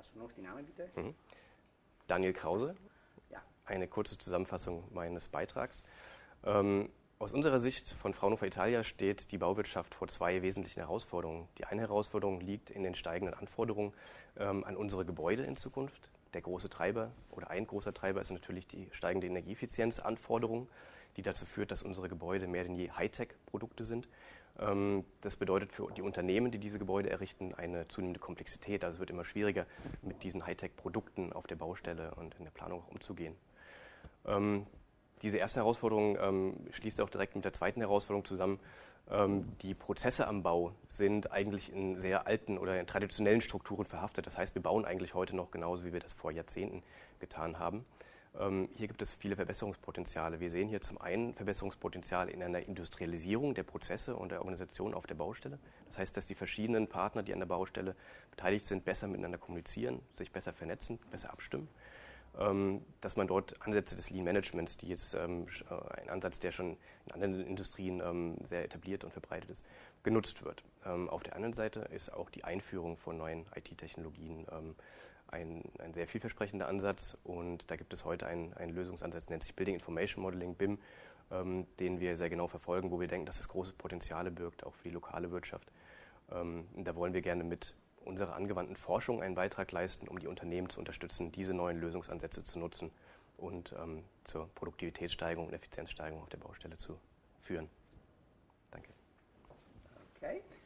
Hast du noch die Namen bitte? Daniel Krause. Ja. Eine kurze Zusammenfassung meines Beitrags. Aus unserer Sicht von Fraunhofer Italia steht die Bauwirtschaft vor zwei wesentlichen Herausforderungen. Die eine Herausforderung liegt in den steigenden Anforderungen an unsere Gebäude in Zukunft. Der große Treiber oder ein großer Treiber ist natürlich die steigende Energieeffizienzanforderung, die dazu führt, dass unsere Gebäude mehr denn je Hightech-Produkte sind. Das bedeutet für die Unternehmen, die diese Gebäude errichten, eine zunehmende Komplexität. Also es wird immer schwieriger, mit diesen Hightech-Produkten auf der Baustelle und in der Planung auch umzugehen. Diese erste Herausforderung schließt auch direkt mit der zweiten Herausforderung zusammen. Die Prozesse am Bau sind eigentlich in sehr alten oder in traditionellen Strukturen verhaftet. Das heißt, wir bauen eigentlich heute noch genauso, wie wir das vor Jahrzehnten getan haben. Hier gibt es viele Verbesserungspotenziale. Wir sehen hier zum einen Verbesserungspotenzial in einer Industrialisierung der Prozesse und der Organisation auf der Baustelle. Das heißt, dass die verschiedenen Partner, die an der Baustelle beteiligt sind, besser miteinander kommunizieren, sich besser vernetzen, besser abstimmen. Dass man dort Ansätze des Lean Managements, die jetzt ein Ansatz, der schon in anderen Industrien sehr etabliert und verbreitet ist, genutzt wird. Auf der anderen Seite ist auch die Einführung von neuen IT-Technologien ein sehr vielversprechender Ansatz, und da gibt es heute einen Lösungsansatz, nennt sich Building Information Modeling, BIM, den wir sehr genau verfolgen, wo wir denken, dass es große Potenziale birgt, auch für die lokale Wirtschaft. Und da wollen wir gerne mit unserer angewandten Forschung einen Beitrag leisten, um die Unternehmen zu unterstützen, diese neuen Lösungsansätze zu nutzen und zur Produktivitätssteigerung und Effizienzsteigerung auf der Baustelle zu führen. Danke. Okay.